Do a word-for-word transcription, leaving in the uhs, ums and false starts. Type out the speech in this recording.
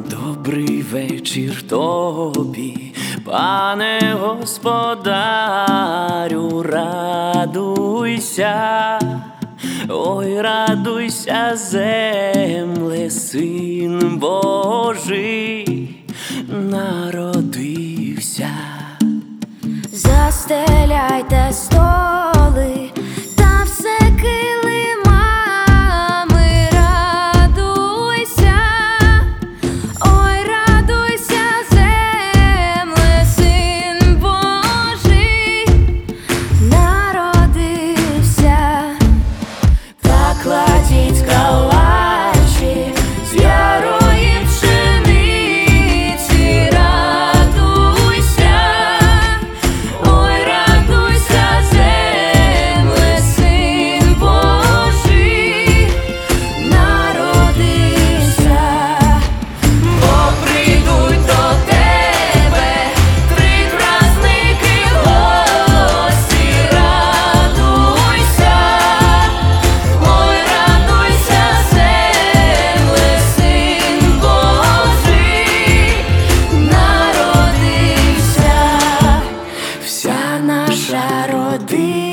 Добрий вечір тобі, пане господарю, радуйся, ой, радуйся, земле, Син Божий народився. Застеляйте столи та все килимами, радуйся, ой, радуйся, земле, Син Божий народився. Та кладіть калачі з ярої пшениці, радуйся, ой, радуйся, земле, Син Божий народився. Бо прийдуть до тебе три праздники гості, радуйся, ой, радуйся, земле, Син Божий народився. Вся наша родина